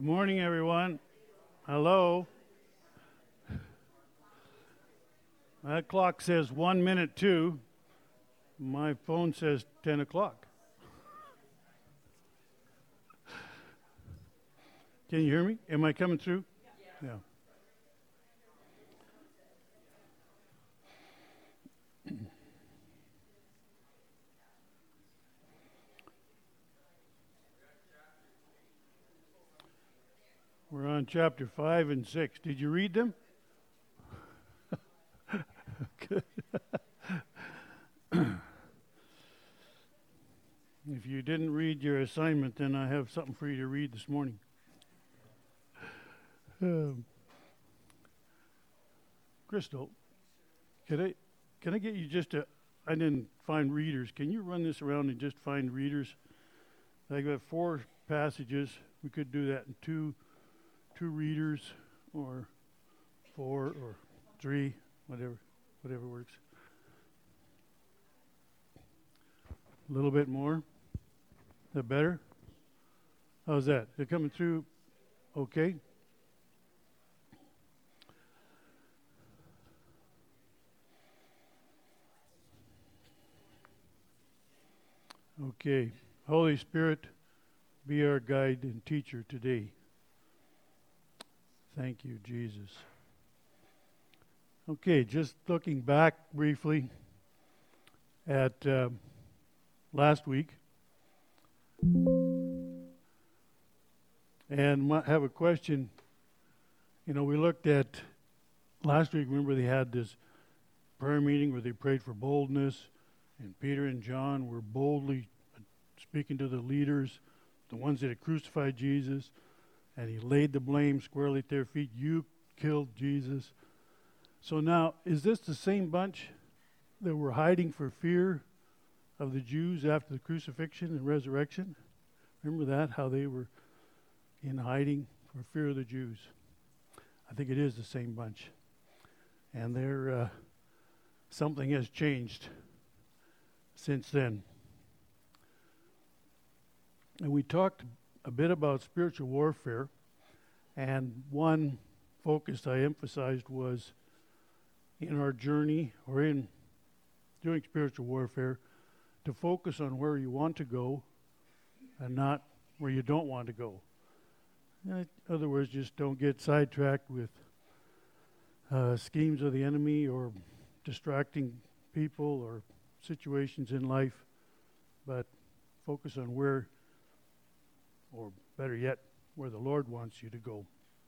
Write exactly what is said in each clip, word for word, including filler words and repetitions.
Good morning, everyone. Hello. That clock says one minute two. My phone says ten o'clock. Can you hear me? Am I coming through? Yeah. yeah. We're on chapter five and six. Did you read them? Good. If you didn't read your assignment, then I have something for you to read this morning. Um, Crystal, can I can I get you just to? I didn't find readers. Can you run this around and just find readers? I got four passages. We could do that in two. Two readers, or four, or three, whatever, whatever works. A little bit more. Is that better? How's that? They're coming through okay? Okay. Holy Spirit, be our guide and teacher today. Thank you, Jesus. Okay, just looking back briefly at uh, last week, and have a question. You know, we looked at last week, remember they had this prayer meeting where they prayed for boldness, and Peter and John were boldly speaking to the leaders, the ones that had crucified Jesus. And he laid the blame squarely at their feet. You killed Jesus. So now, is this the same bunch that were hiding for fear of the Jews after the crucifixion and resurrection? Remember that, how they were in hiding for fear of the Jews? I think it is the same bunch. And there, uh, something has changed since then. And we talked a bit about spiritual warfare, and one focus I emphasized was in our journey or in doing spiritual warfare to focus on where you want to go and not where you don't want to go. In other words, just don't get sidetracked with uh, schemes of the enemy or distracting people or situations in life, but focus on where, or better yet, where the Lord wants you to go.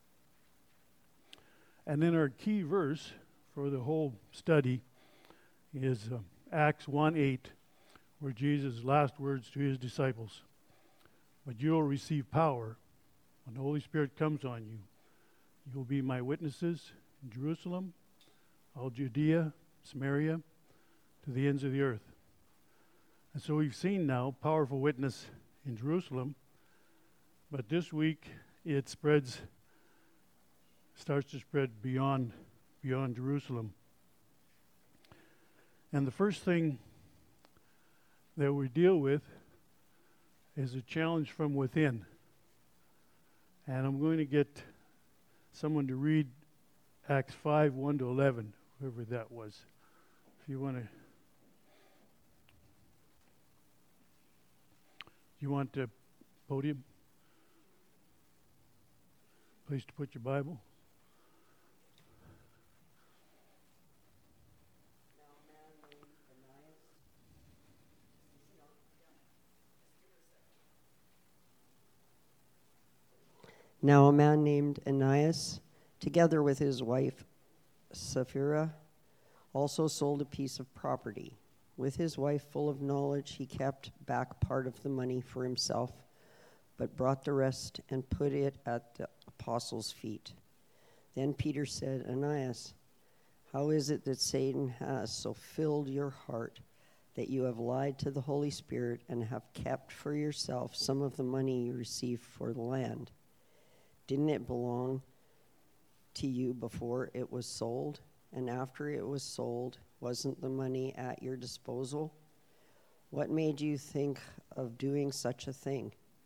And then our key verse for the whole study is uh, Acts one eight, where Jesus' last words to his disciples, "But you will receive power when the Holy Spirit comes on you. You will be my witnesses in Jerusalem, all Judea, Samaria, to the ends of the earth." And so we've seen now powerful witness in Jerusalem. But this week, it spreads, starts to spread beyond, beyond Jerusalem. And the first thing that we deal with is a challenge from within. And I'm going to get someone to read Acts five, one to eleven, whoever that was. If you want to, you want the podium? Place to put your Bible. Now a man named Ananias, together with his wife Sapphira, also sold a piece of property. With his wife full of knowledge, he kept back part of the money for himself, but brought the rest and put it at the apostles' feet. Then Peter said, "Ananias, how is it that Satan has so filled your heart that you have lied to the Holy Spirit and have kept for yourself some of the money you received for the land? Didn't it belong to you before it was sold? And after it was sold, wasn't the money at your disposal? What made you think of doing such a thing?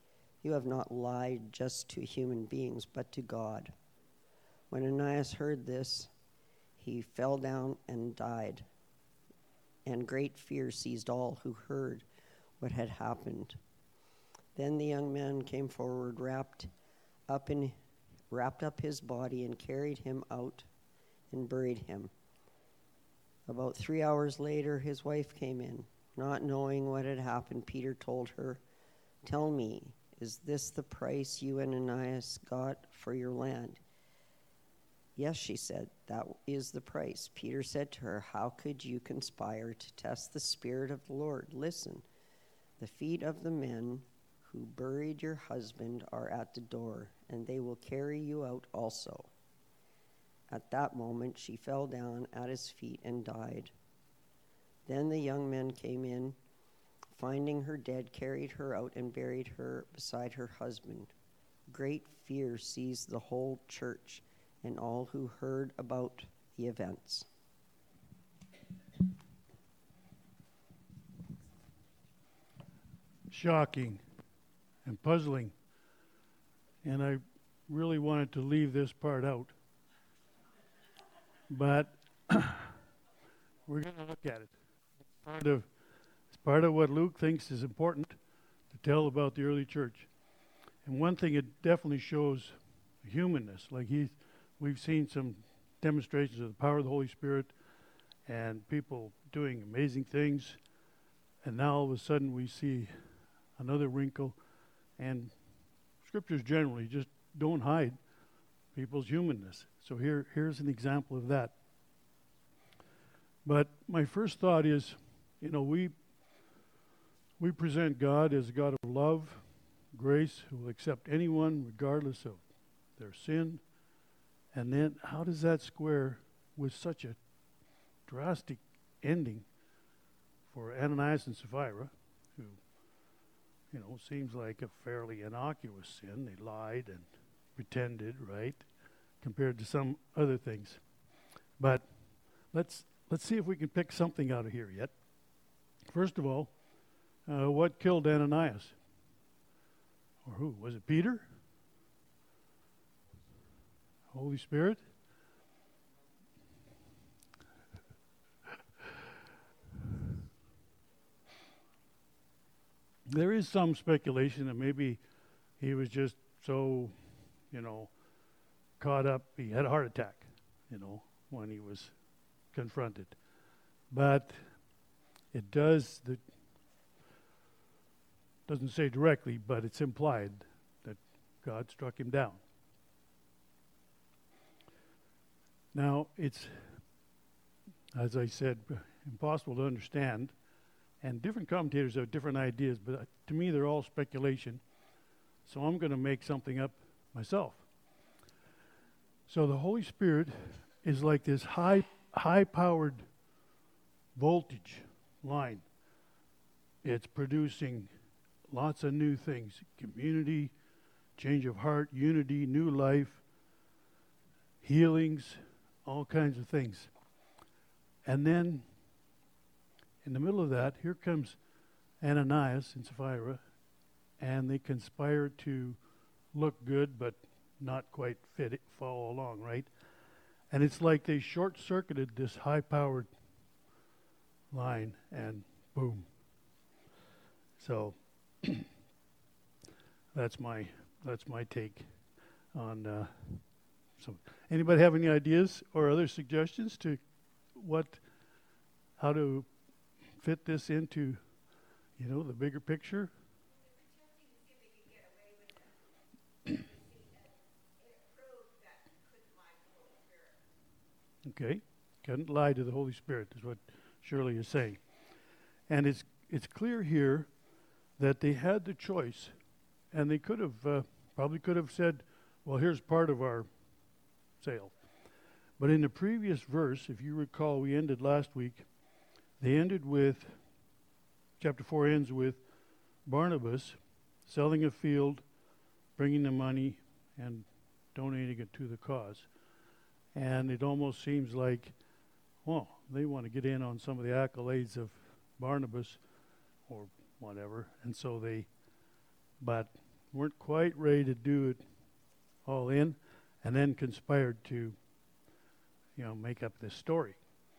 You have not lied just to human beings, but to God." When Ananias heard this, he fell down and died, and great fear seized all who heard what had happened. Then the young man came forward, wrapped up in wrapped up his body, and carried him out and buried him. About three hours later, his wife came in. Not knowing what had happened, Peter told her, "Tell me, is this the price you and Ananias got for your land?" "Yes," she said, "that is the price." Peter said to her, "How could you conspire to test the Spirit of the Lord? Listen, the feet of the men who buried your husband are at the door, and they will carry you out also." At that moment, she fell down at his feet and died. Then the young men came in, finding her dead, carried her out and buried her beside her husband. Great fear seized the whole church and all who heard about the events. Shocking and puzzling. And I really wanted to leave this part out. But we're going to look at it. It's part of, it's part of what Luke thinks is important to tell about the early church. And one thing, it definitely shows humanness. Like he's, we've seen some demonstrations of the power of the Holy Spirit and people doing amazing things. And now all of a sudden we see another wrinkle. And scriptures generally just don't hide people's humanness. So here, here's an example of that. But my first thought is, you know, we we present God as a God of love, grace, who will accept anyone regardless of their sin. And then how does that square with such a drastic ending for Ananias and Sapphira, who, you know, seems like a fairly innocuous sin. They lied and pretended, right, compared to some other things. But let's let's see if we can pick something out of here yet. First of all, uh, what killed Ananias? Or who? Was it Peter? Holy Spirit? There is some speculation that maybe he was just so, you know, caught up. He had a heart attack, you know, when he was confronted. But it does, the, doesn't say directly, but it's implied that God struck him down. Now, it's, as I said, impossible to understand, and different commentators have different ideas, but to me they're all speculation. So I'm going to make something up myself. So the Holy Spirit is like this high, high-powered voltage line. It's producing lots of new things: community, change of heart, unity, new life, healings, all kinds of things. And then in the middle of that, here comes Ananias and Sapphira, and they conspire to look good but not quite fit it, follow along, right? And it's like they short-circuited this high-powered line, and boom. So that's my that's my take on. Uh, so, anybody have any ideas or other suggestions to what, how to fit this into, you know, the bigger picture? Okay, couldn't lie to the Holy Spirit is what Shirley is saying. And it's it's clear here that they had the choice, and they could have, uh, probably could have said, well, here's part of our sale. But in the previous verse, if you recall, we ended last week, they ended with, chapter four ends with Barnabas selling a field, bringing the money, and donating it to the cause. And it almost seems like, well, they want to get in on some of the accolades of Barnabas or whatever. And so they, but weren't quite ready to do it all in, and then conspired to, you know, make up this story.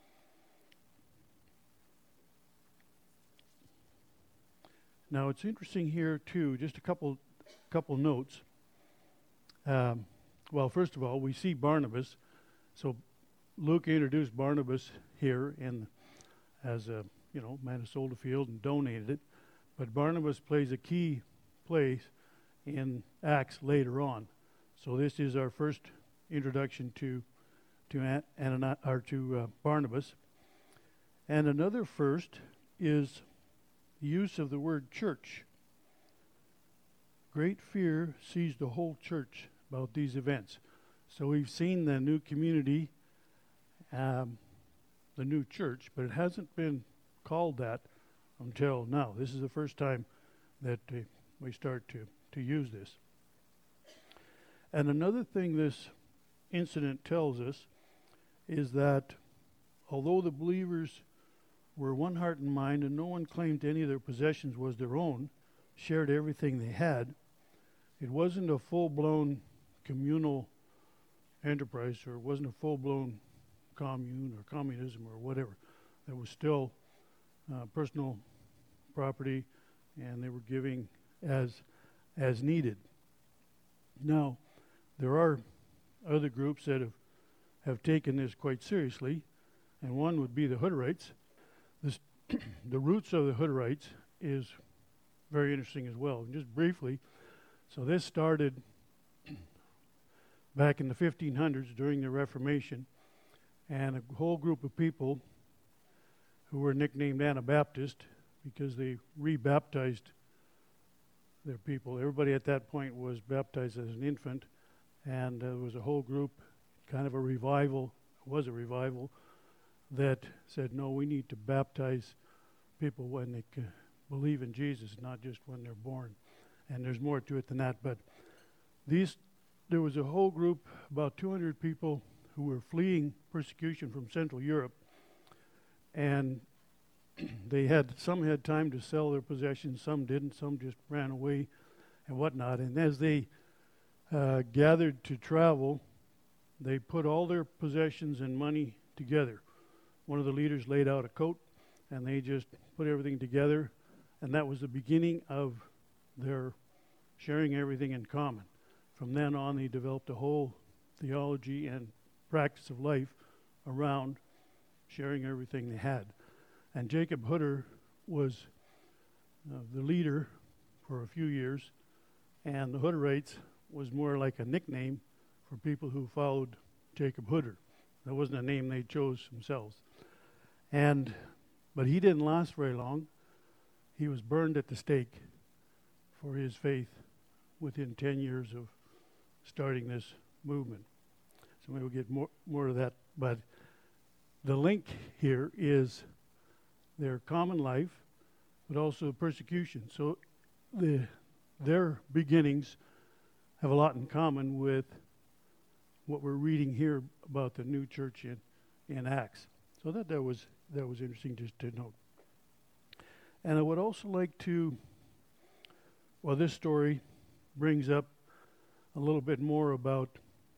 Now it's interesting here too, just a couple couple notes. Um, well, first of all, we see Barnabas. So Luke introduced Barnabas here in as a, you know, man who sold a field and donated it. But Barnabas plays a key place in Acts later on. So this is our first introduction to to An- Anana- or to uh, Barnabas. And another first is the use of the word church. Great fear seized the whole church about these events. So we've seen the new community, um, the new church, but it hasn't been called that until now. This is the first time that uh, we start to, to use this. And another thing this incident tells us is that although the believers were one heart and mind, and no one claimed any of their possessions was their own, shared everything they had, it wasn't a full-blown communal enterprise, or it wasn't a full-blown commune or communism or whatever. There was still uh, personal property, and they were giving as as needed. Now, there are other groups that have, have taken this quite seriously, and one would be the Hutterites. This, the roots of the Hutterites is very interesting as well. And just briefly, so this started back in the fifteen hundreds during the Reformation, and a whole group of people who were nicknamed Anabaptist because they rebaptized their people. Everybody at that point was baptized as an infant, and uh, there was a whole group, kind of a revival, it was a revival, that said, no, we need to baptize people when they c- believe in Jesus, not just when they're born. And there's more to it than that. But these, there was a whole group, about two hundred people, who were fleeing persecution from Central Europe. And they had, some had time to sell their possessions, some didn't, some just ran away and whatnot. And as they uh, gathered to travel, they put all their possessions and money together. One of the leaders laid out a coat, and they just put everything together, and that was the beginning of their sharing everything in common. From then on, they developed a whole theology and practice of life around sharing everything they had. And Jacob Hutter was uh, the leader for a few years, and the Hutterites was more like a nickname for people who followed Jacob Hutter. That wasn't a name they chose themselves. And but he didn't last very long. He was burned at the stake for his faith within ten years of starting this movement. So maybe we'll get more more of that. But the link here is their common life, but also persecution. So the their beginnings have a lot in common with what we're reading here about the new church in, in Acts. So that, that was that was interesting just to note. And I would also like to, well, this story brings up a little bit more about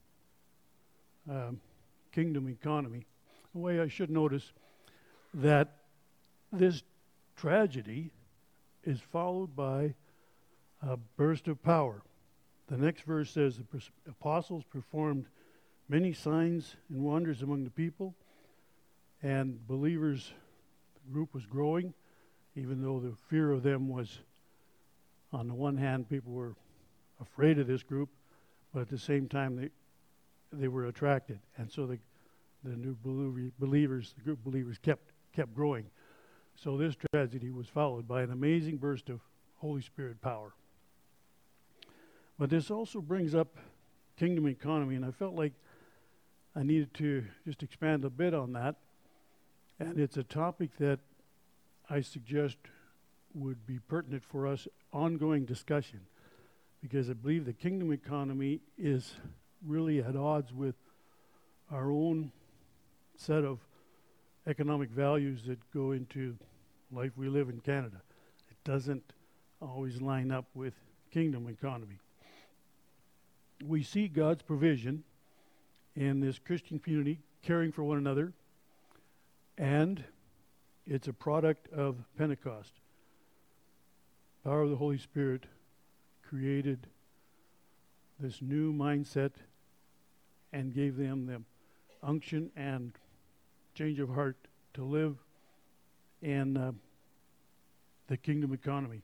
um, kingdom economy. The way I should notice that this tragedy is followed by a burst of power. The next verse says the pers- apostles performed many signs and wonders among the people, and believers, the group was growing, even though the fear of them was, on the one hand, people were afraid of this group, but at the same time they they were attracted, and so the the new believer, believers, the group of believers kept kept growing. So this tragedy was followed by an amazing burst of Holy Spirit power. But this also brings up kingdom economy, and I felt like I needed to just expand a bit on that. And it's a topic that I suggest would be pertinent for us ongoing discussion, because I believe the kingdom economy is really at odds with our own set of economic values that go into life we live in Canada. It doesn't always line up with kingdom economy. We see God's provision in this Christian community caring for one another, and it's a product of Pentecost. Power of the Holy Spirit created this new mindset and gave them the unction and change of heart to live in uh, the kingdom economy.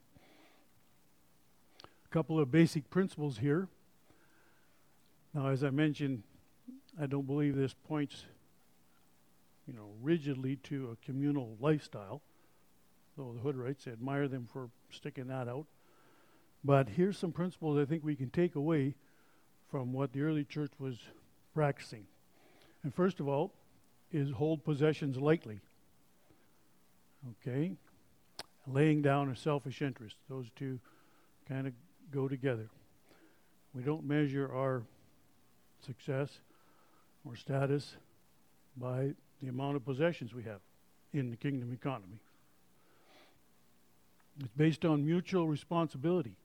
A couple of basic principles here. Now, as I mentioned, I don't believe this points, you know, rigidly to a communal lifestyle, though the Hoodwrights admire them for sticking that out. But here's some principles I think we can take away from what the early church was practicing. And first of all, is hold possessions lightly. Okay? Laying down a selfish interest. Those two kind of go together. We don't measure our success or status by the amount of possessions we have in the kingdom economy. It's based on mutual responsibility.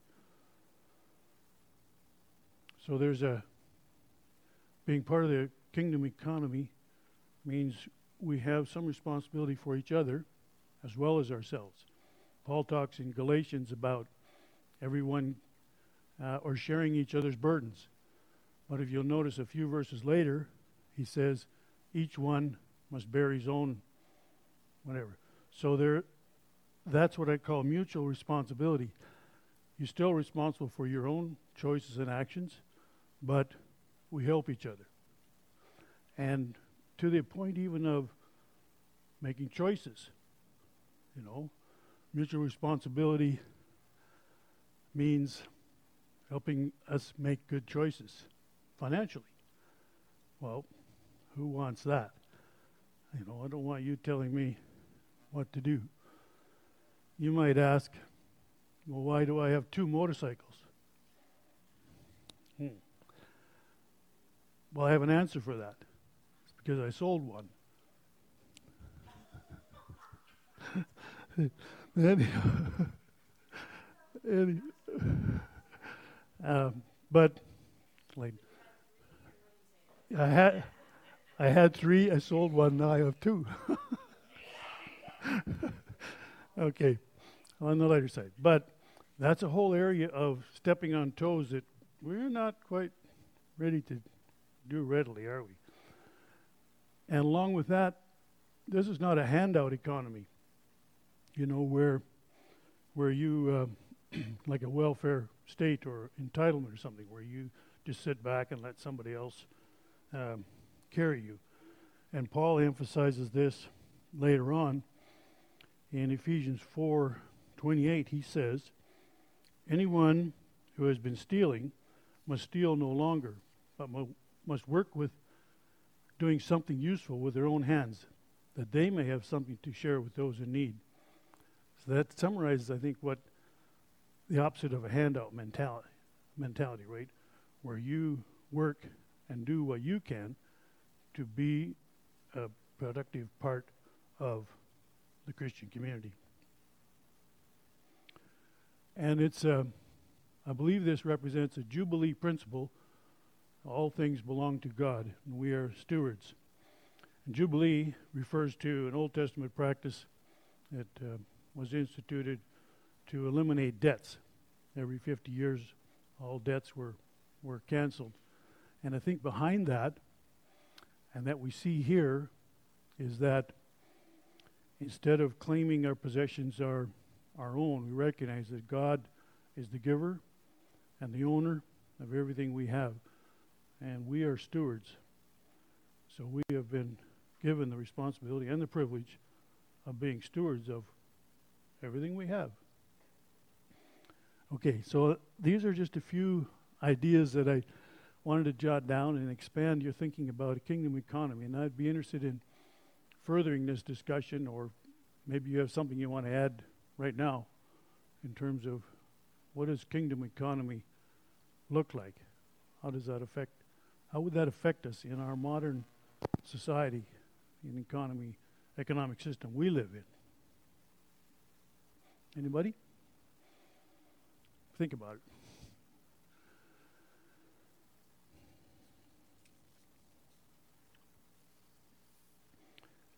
So there's a, being part of the kingdom economy means we have some responsibility for each other as well as ourselves. Paul talks in Galatians about everyone uh, or sharing each other's burdens. But if you'll notice a few verses later, he says each one must bear his own whatever. So there, that's what I call mutual responsibility. You're still responsible for your own choices and actions, but we help each other. And to the point even of making choices, you know, mutual responsibility means helping us make good choices financially. Well, who wants that? You know, I don't want you telling me what to do. You might ask, well, why do I have two motorcycles? Hmm. Well, I have an answer for that. It's because I sold one. Any, any, uh, but like I had, I had three. I sold one. Now I have two. Okay, on the lighter side, but that's a whole area of stepping on toes that we're not quite ready to do readily, are we? And along with that, this is not a handout economy. You know, where where you, uh, like a welfare state or entitlement or something, where you just sit back and let somebody else um, carry you. And Paul emphasizes this later on in Ephesians four twenty-eight. He says, anyone who has been stealing must steal no longer, but mu- must work with doing something useful with their own hands, that they may have something to share with those in need. So that summarizes, I think, what the opposite of a handout mentality, mentality, right? Where you work and do what you can to be a productive part of the Christian community. And it's, uh, I believe this represents a Jubilee principle. All things belong to God, and we are stewards. And Jubilee refers to an Old Testament practice that uh, was instituted to eliminate debts. Every fifty years, all debts were, were canceled. And I think behind that, and that we see here, is that instead of claiming our possessions are our own, we recognize that God is the giver and the owner of everything we have. And we are stewards. So we have been given the responsibility and the privilege of being stewards of everything we have. Okay, so these are just a few ideas that I wanted to jot down and expand your thinking about a kingdom economy. And I'd be interested in furthering this discussion, or maybe you have something you want to add right now in terms of what does kingdom economy look like? How does that affect, how would that affect us in our modern society, in economy, economic system we live in? Anybody? Think about it.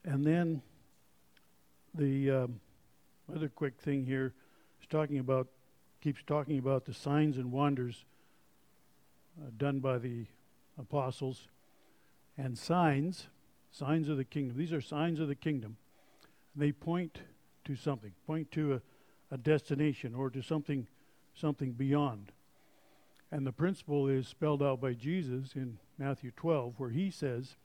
And then the um, other quick thing here is talking about, keeps talking about the signs and wonders uh, done by the apostles. And signs, signs of the kingdom. These are signs of the kingdom. They point to something, point to a, a destination or to something, something beyond. And the principle is spelled out by Jesus in Matthew twelve, where he says,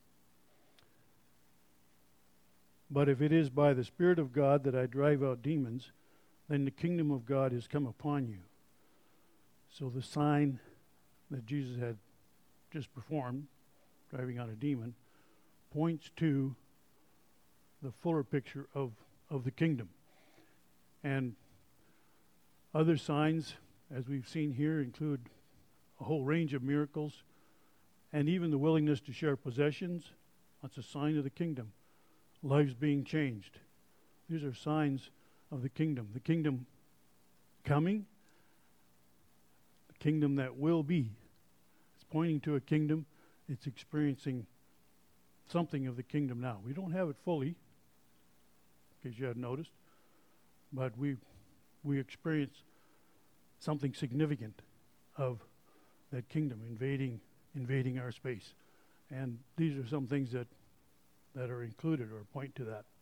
"But if it is by the Spirit of God that I drive out demons, then the kingdom of God has come upon you." So the sign that Jesus had just performed, driving out a demon, points to the fuller picture of, of the kingdom. And other signs, as we've seen here, include a whole range of miracles, and even the willingness to share possessions. That's a sign of the kingdom. Lives being changed. These are signs of the kingdom. The kingdom coming, the kingdom that will be. It's pointing to a kingdom. It's experiencing something of the kingdom now. We don't have it fully, in case you hadn't noticed, but we we experience something significant of that kingdom invading invading our space. And these are some things that that are included or point to that.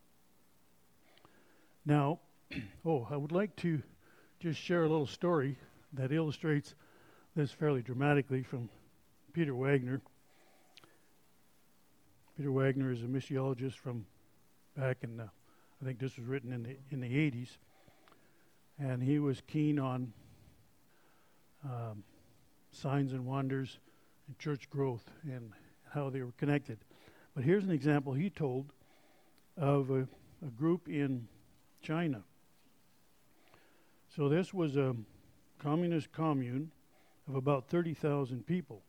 Now, oh, I would like to just share a little story that illustrates this fairly dramatically from Peter Wagner. Peter Wagner is a missiologist from back in the, I think this was written in the in the eighties, and he was keen on um, signs and wonders and church growth and how they were connected. But here's an example he told of a, a group in China. So this was a communist commune of about thirty thousand people.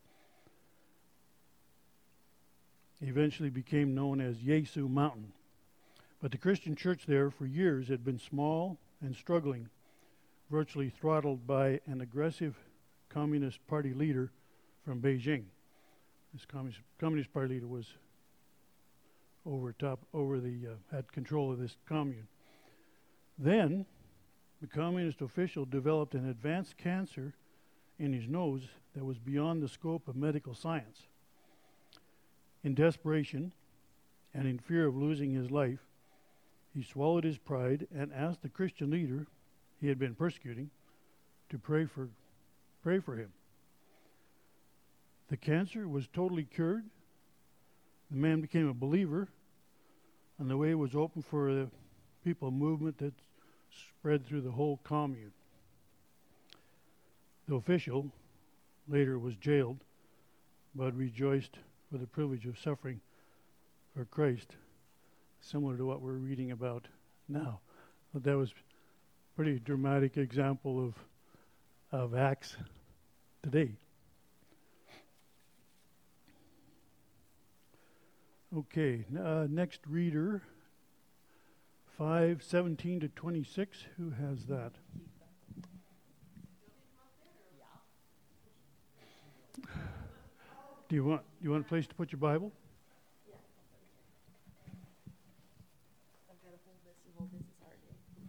Eventually became known as Yesu Mountain. But the Christian church there for years had been small and struggling, virtually throttled by an aggressive Communist Party leader from Beijing. This Communist, Communist Party leader was over top, over the, uh, had control of this commune. Then, the communist official developed an advanced cancer in his nose that was beyond the scope of medical science. In desperation, and in fear of losing his life, he swallowed his pride and asked the Christian leader he had been persecuting to pray for, pray for him. The cancer was totally cured. The man became a believer, and the way was open for the people movement that spread through the whole commune. The official later was jailed, but rejoiced for the privilege of suffering for Christ, similar to what we're reading about now. But that was a pretty dramatic example of of Acts today. Okay, uh, next reader, five seventeen to twenty-six. Who has that? Do you want do you want a place to put your Bible? Yeah. I've got to hold this and hold this is hard.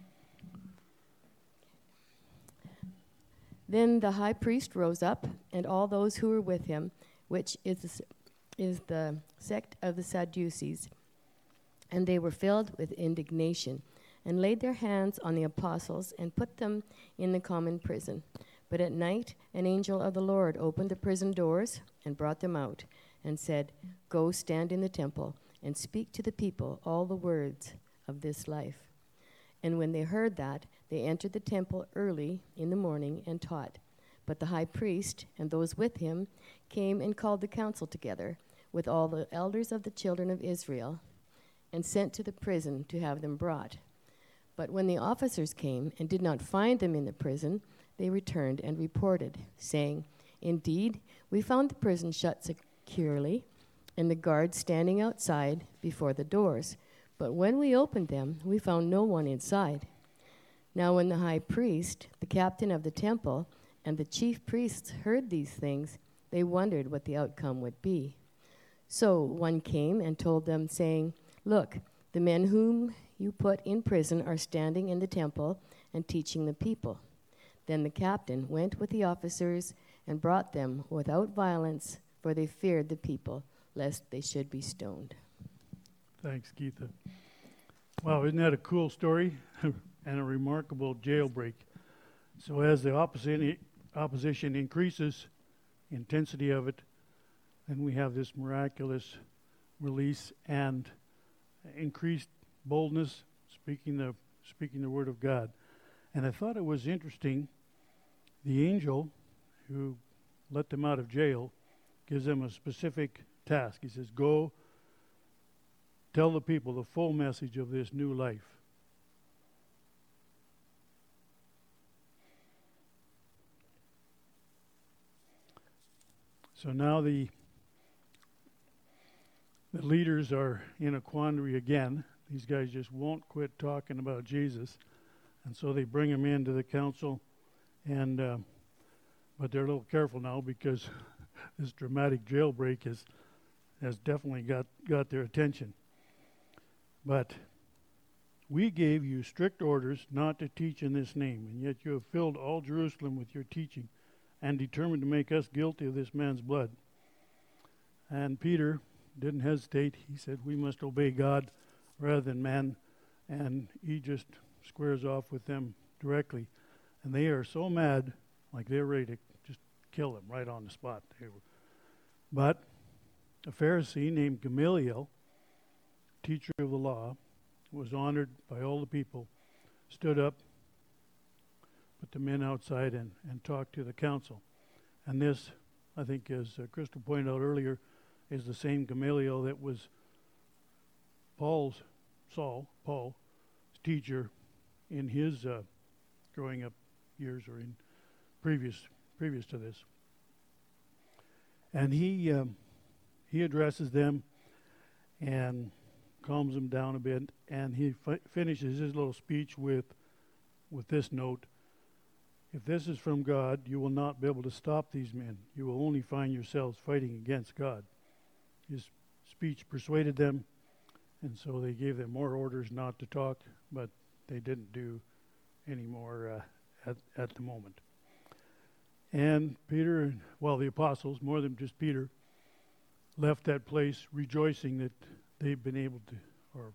Then the high priest rose up, and all those who were with him, which is the, is the sect of the Sadducees, and they were filled with indignation, and laid their hands on the apostles and put them in the common prison. But at night an angel of the Lord opened the prison doors and brought them out, and said, "Go stand in the temple and speak to the people all the words of this life." And when they heard that, they entered the temple early in the morning and taught. But the high priest and those with him came and called the council together with all the elders of the children of Israel, and sent to the prison to have them brought. But when the officers came and did not find them in the prison, they returned and reported, saying, "Indeed, we found the prison shut securely, and the guards standing outside before the doors. But when we opened them, we found no one inside." Now when the high priest, the captain of the temple, and the chief priests heard these things, they wondered what the outcome would be. So one came and told them, saying, "Look, The men whom you put in prison are standing in the temple and teaching the people." Then the captain went with the officers and brought them without violence, for they feared the people, lest they should be stoned. Thanks, Geetha. Wow, isn't that a cool story and a remarkable jailbreak? So as the opposition opposition increases, intensity of it, then we have this miraculous release and increased boldness, speaking the speaking the word of God. And I thought it was interesting, the angel who let them out of jail gives them a specific task. He says, "Go tell the people the full message of this new life." So now the the leaders are in a quandary again. These guys just won't quit talking about Jesus. And so they bring him into the council, and uh, but they're a little careful now because this dramatic jailbreak has has definitely got, got their attention. "But we gave you strict orders not to teach in this name, and yet you have filled all Jerusalem with your teaching and determined to make us guilty of this man's blood." And Peter didn't hesitate. He said, "We must obey God rather than man." And he just squares off with them directly. And they are so mad, like they're ready to just kill him right on the spot. They were. But a Pharisee named Gamaliel, teacher of the law, was honored by all the people, stood up, put the men outside, and, and talked to the council. And this, I think, as uh, Crystal pointed out earlier, is the same Gamaliel that was Paul's, Saul, Paul's teacher in his uh, growing up years, or in previous previous to this. And he um, he addresses them and calms them down a bit, and he fi- finishes his little speech with with this note: "If this is from God, you will not be able to stop these men. You will only find yourselves fighting against God." His speech persuaded them, and so they gave them more orders not to talk, but they didn't do any more uh, at, at the moment. And Peter, well, the apostles, more than just Peter, left that place rejoicing that they've been able to, or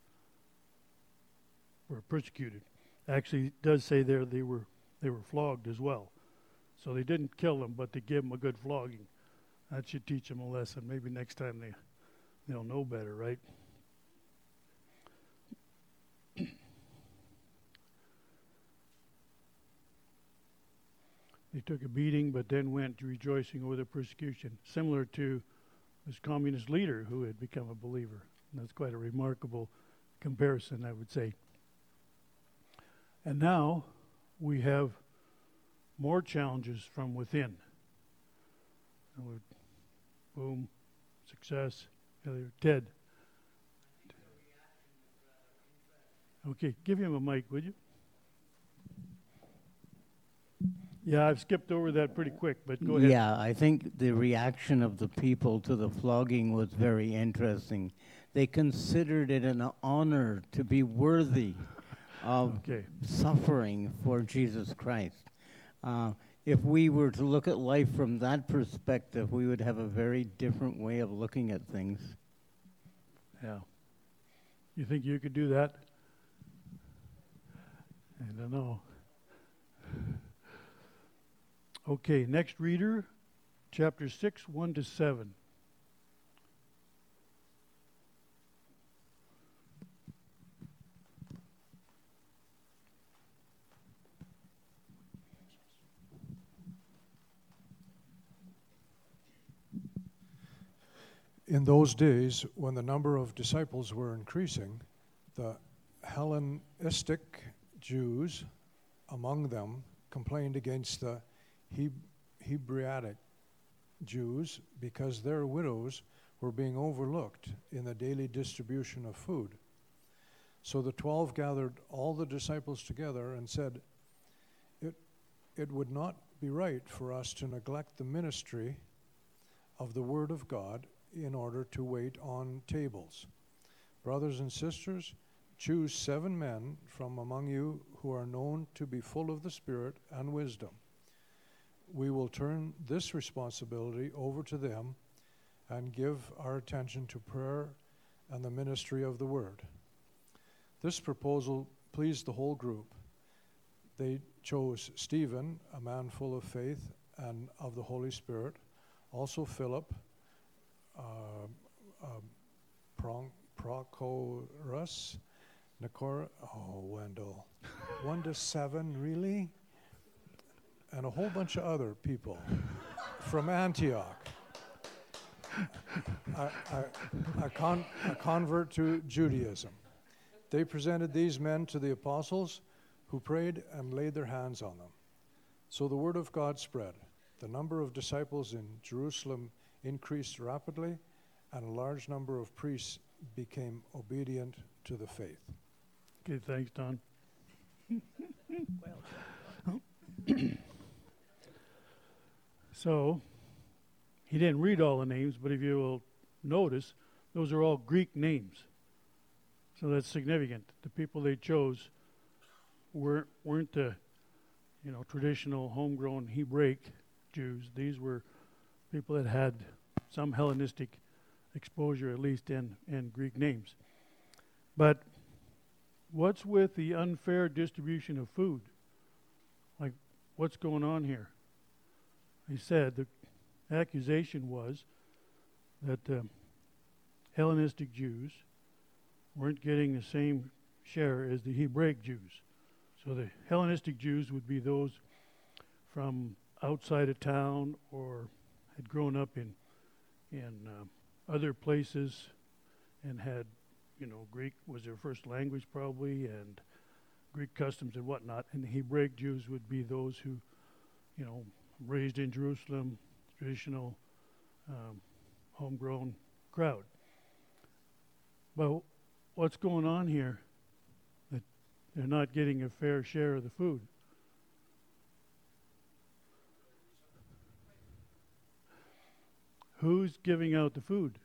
were persecuted. Actually, it does say there they were they were flogged as well. So they didn't kill them, but they gave them a good flogging. That should teach them a lesson. Maybe next time they, they'll know better, right? They took a beating, but then went rejoicing over the persecution, similar to this communist leader who had become a believer. And that's quite a remarkable comparison, I would say. And now we have more challenges from within. And we're, boom, success. Ted. Okay, give him a mic, would you? Yeah, I've skipped over that pretty quick, but go ahead. Yeah, I think the reaction of the people to the flogging was very interesting. They considered it an honor to be worthy of Okay. suffering for Jesus Christ. Uh, if we were to look at life from that perspective, we would have a very different way of looking at things. Yeah. You think you could do that? I don't know. Okay, next reader, chapter six, one to seven. In those days, when the number of disciples were increasing, the Hellenistic Jews among them complained against the He- Hebraic Jews because their widows were being overlooked in the daily distribution of food. So the twelve gathered all the disciples together and said, it, it would not be right for us to neglect the ministry of the Word of God in order to wait on tables. Brothers and sisters, choose seven men from among you who are known to be full of the Spirit and wisdom. We will turn this responsibility over to them and give our attention to prayer and the ministry of the word. This proposal pleased the whole group. They chose Stephen, a man full of faith and of the Holy Spirit, also Philip, uh, uh, Pron- Prochorus, Nicanor, oh, Wendell, one to seven, really? And a whole bunch of other people from Antioch. a, a, a, con- a convert to Judaism. They presented these men to the apostles, who prayed and laid their hands on them. So the word of God spread. The number of disciples in Jerusalem increased rapidly, and a large number of priests became obedient to the faith. Okay, thanks, Don. So, he didn't read all the names, but if you will notice, those are all Greek names. So that's significant. The people they chose weren't, weren't the, you know, traditional homegrown Hebraic Jews. These were people that had some Hellenistic exposure, at least in, in Greek names. But what's with the unfair distribution of food? Like, what's going on here? He said the accusation was that um, Hellenistic Jews weren't getting the same share as the Hebraic Jews. So the Hellenistic Jews would be those from outside of town or had grown up in in uh, other places and had, you know, Greek was their first language probably, and Greek customs and whatnot. And the Hebraic Jews would be those who, you know, raised in Jerusalem, traditional, um, homegrown crowd. But what's going on here? That they're not getting a fair share of the food. Who's giving out the food?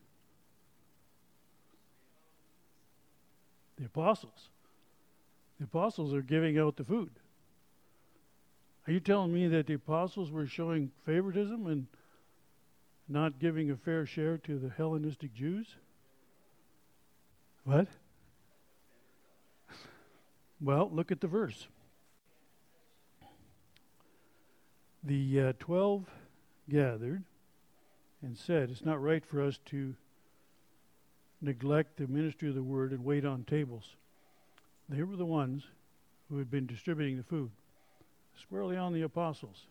The apostles. The apostles are giving out the food. Are you telling me that the apostles were showing favoritism and not giving a fair share to the Hellenistic Jews? What? Well, look at the verse. The uh, twelve gathered and said, it's not right for us to neglect the ministry of the word and wait on tables. They were the ones who had been distributing the food, squarely on the apostles.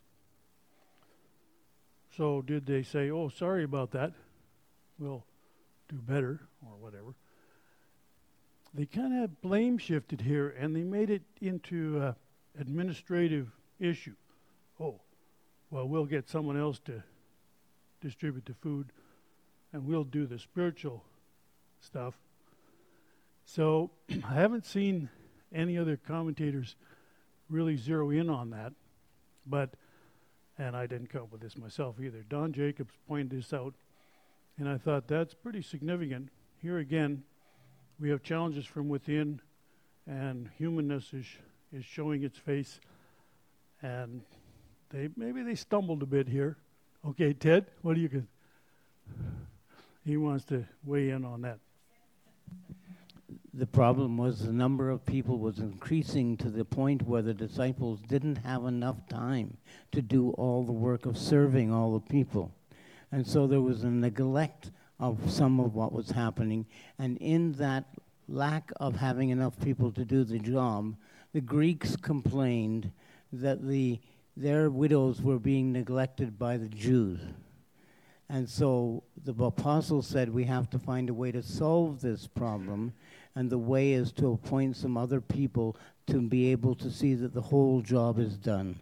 So did they say, oh, sorry about that, we'll do better, or whatever? They kind of blame shifted here, and they made it into an administrative issue. Oh, well, we'll get someone else to distribute the food, and we'll do the spiritual stuff. So I haven't seen any other commentators really zero in on that, but, and I didn't come up with this myself either. Don Jacobs pointed this out, and I thought that's pretty significant. Here again, we have challenges from within, and humanness is is showing its face, and they maybe they stumbled a bit here. Okay, Ted, what do you think? He wants to weigh in on that. The problem was the number of people was increasing to the point where the disciples didn't have enough time to do all the work of serving all the people. And so there was a neglect of some of what was happening. And in that lack of having enough people to do the job, the Greeks complained that the their widows were being neglected by the Jews. And so the apostles said, we have to find a way to solve this problem, and the way is to appoint some other people to be able to see that the whole job is done.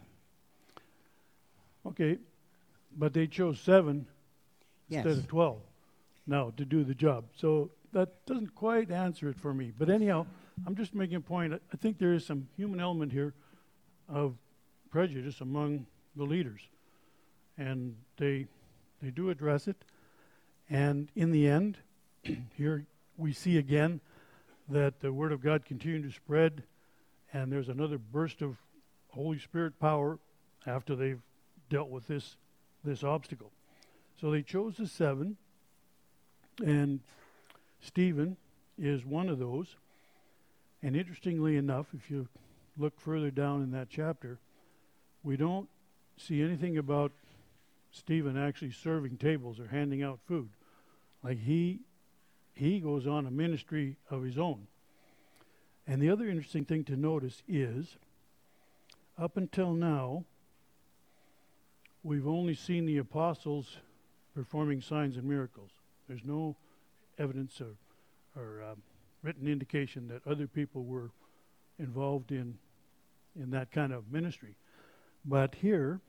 Okay, but they chose seven Yes. instead of twelve now to do the job. So that doesn't quite answer it for me. But anyhow, I'm just making a point. I think there is some human element here of prejudice among the leaders. And they they do address it. And in the end, here we see again that the Word of God continued to spread, and there's another burst of Holy Spirit power after they've dealt with this this obstacle. So they chose the seven, and Stephen is one of those. And interestingly enough, if you look further down in that chapter, we don't see anything about Stephen actually serving tables or handing out food. Like he he goes on a ministry of his own. And the other interesting thing to notice is, up until now, we've only seen the apostles performing signs and miracles. There's no evidence or, or um, written indication that other people were involved in in that kind of ministry. But here,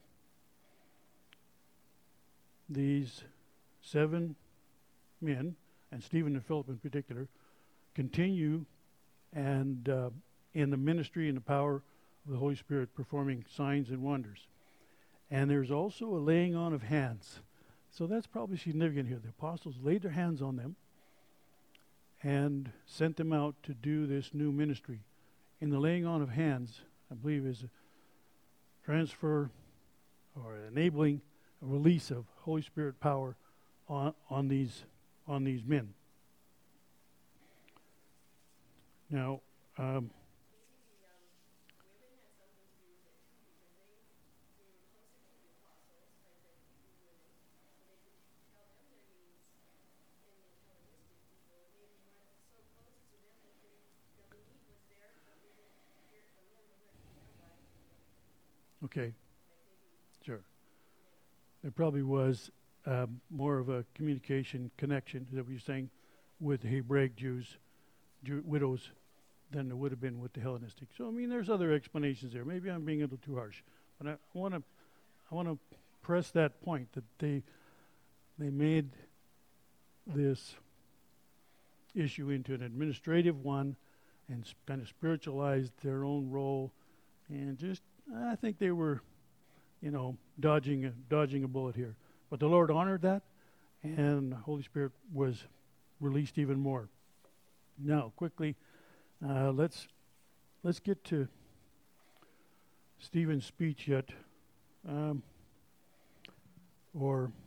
these seven men, and Stephen and Philip in particular, continue and uh, in the ministry and the power of the Holy Spirit performing signs and wonders. And there's also a laying on of hands. So that's probably significant here. The apostles laid their hands on them and sent them out to do this new ministry. In the laying on of hands, I believe, is a transfer or enabling a release of Holy Spirit power on, on these on these men. Now, um, okay, sure. There probably was um, more of a communication connection, that we were saying, with the Hebraic Jews, Jew, widows, than there would have been with the Hellenistic. So I mean, there's other explanations there. Maybe I'm being a little too harsh, but I want to, I want to press that point that they, they made this issue into an administrative one, and sp- kind of spiritualized their own role, and just I think they were, you know, dodging a, dodging a bullet here. But the Lord honored that, and the Holy Spirit was released even more. Now, quickly, uh, let's let's get to Stephen's speech yet, um, or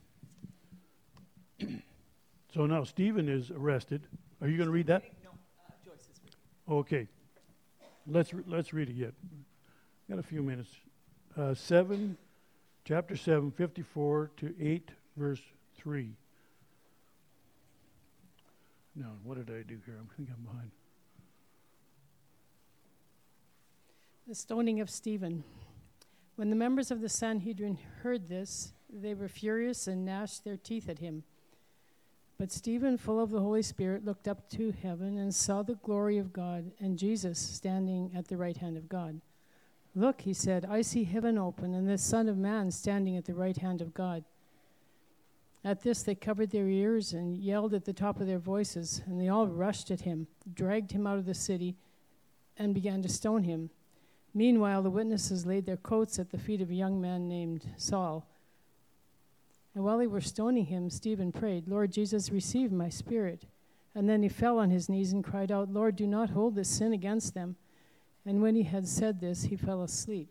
so now Stephen is arrested. Are you going to read that? No, uh, Joyce is reading. Okay, let's re- let's read it yet. Got a few minutes. Uh, seven, chapter seven, fifty-four to eight, verse three. No, what did I do here? I think I'm behind. The stoning of Stephen. When the members of the Sanhedrin heard this, they were furious and gnashed their teeth at him. But Stephen, full of the Holy Spirit, looked up to heaven and saw the glory of God and Jesus standing at the right hand of God. "Look," he said, "I see heaven open and the Son of Man standing at the right hand of God." At this they covered their ears and yelled at the top of their voices, and they all rushed at him, dragged him out of the city, and began to stone him. Meanwhile, the witnesses laid their coats at the feet of a young man named Saul. And while they were stoning him, Stephen prayed, "Lord Jesus, receive my spirit." And then he fell on his knees and cried out, "Lord, do not hold this sin against them." And when he had said this, he fell asleep.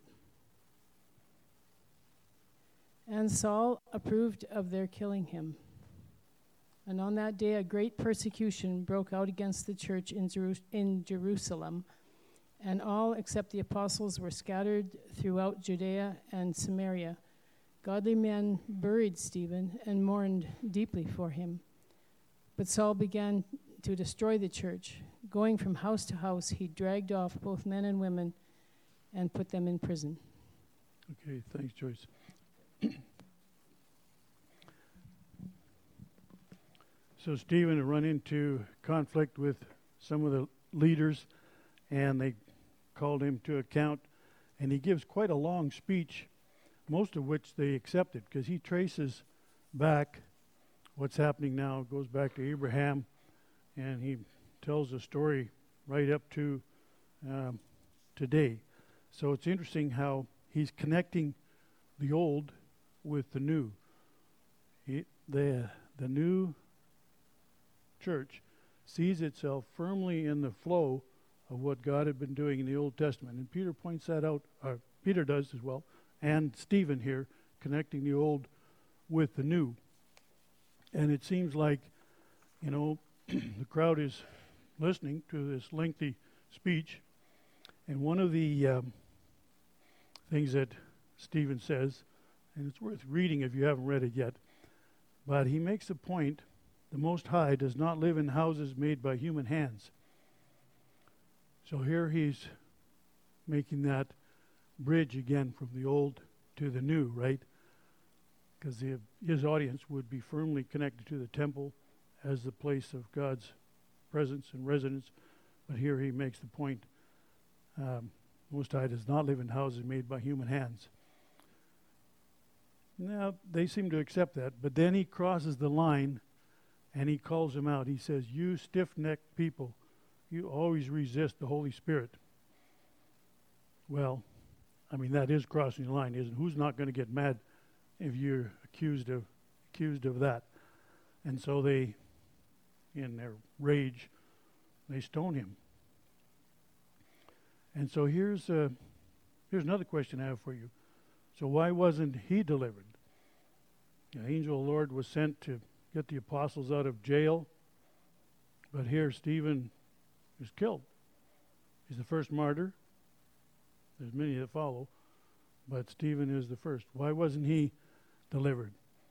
And Saul approved of their killing him. And on that day a great persecution broke out against the church in, Jeru- in Jerusalem, and all except the apostles were scattered throughout Judea and Samaria. Godly men buried Stephen and mourned deeply for him. But Saul began to destroy the church. Going from house to house, he dragged off both men and women and put them in prison. Okay, thanks, Joyce. So Stephen had run into conflict with some of the leaders, and they called him to account, and he gives quite a long speech, most of which they accepted, because he traces back what's happening now. It goes back to Abraham, and he tells the story right up to um, today. So it's interesting how he's connecting the old with the new. He, the the new church sees itself firmly in the flow of what God had been doing in the Old Testament. And Peter points that out, uh, Peter does as well, and Stephen here, connecting the old with the new. And it seems like, you know, the crowd is listening to this lengthy speech, and one of the um, things that Stephen says, and it's worth reading if you haven't read it yet, but he makes the point, the Most High does not live in houses made by human hands. So here he's making that bridge again from the old to the new, right? Because his audience would be firmly connected to the temple as the place of God's presence and residence. But here he makes the point, um, Most High does not live in houses made by human hands. Now, they seem to accept that, but then he crosses the line and he calls them out. He says, you stiff-necked people, you always resist the Holy Spirit. Well, I mean, that is crossing the line, isn't it? Who's not going to get mad if you're accused of accused of that? And so they, in their rage, they stone him. And so here's uh, here's another question I have for you. So why wasn't he delivered? The angel of the Lord was sent to get the apostles out of jail, but here Stephen is killed. He's the first martyr. There's many that follow, but Stephen is the first. Why wasn't he delivered?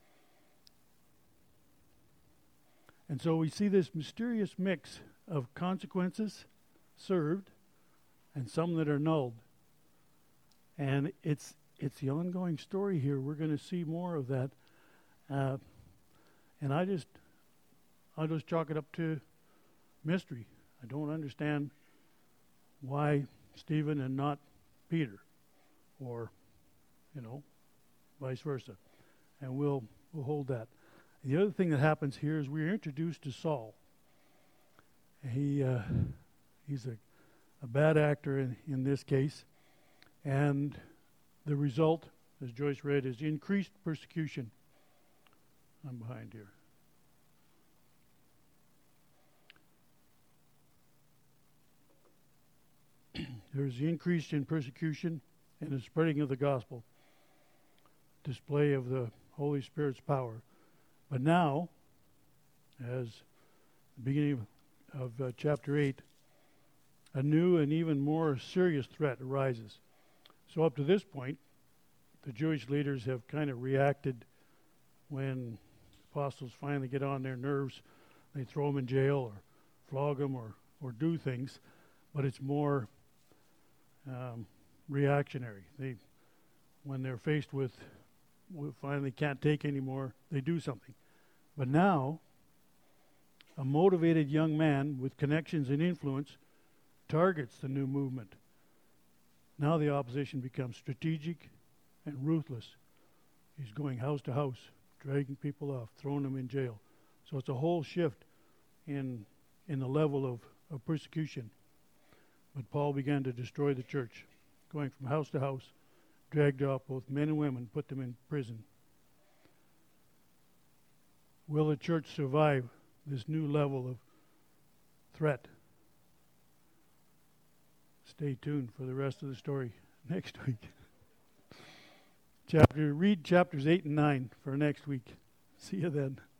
And so we see this mysterious mix of consequences served and some that are nulled. And it's it's the ongoing story here. We're going to see more of that. Uh, and I just I just chalk it up to mystery. I don't understand why Stephen and not Peter, or, you know, vice versa. And we'll we'll hold that. The other thing that happens here is we're introduced to Saul. He uh, he's a, a bad actor in, in this case, and the result, as Joyce read, is increased persecution. I'm behind here. There's the increase in persecution and the spreading of the gospel, display of the Holy Spirit's power. But now, as the beginning of, of uh, chapter eight, a new and even more serious threat arises. So up to this point, the Jewish leaders have kind of reacted when apostles finally get on their nerves. They throw them in jail or flog them or, or do things, but it's more um, reactionary. They, when they're faced with, with finally can't take anymore, they do something. But now, a motivated young man with connections and influence targets the new movement. Now the opposition becomes strategic and ruthless. He's going house to house, dragging people off, throwing them in jail. So it's a whole shift in in the level of, of persecution. But Paul began to destroy the church, going from house to house, dragged off both men and women, put them in prison. Will the church survive this new level of threat? Stay tuned for the rest of the story next week. Chapter read chapters eight and nine for next week. See you then.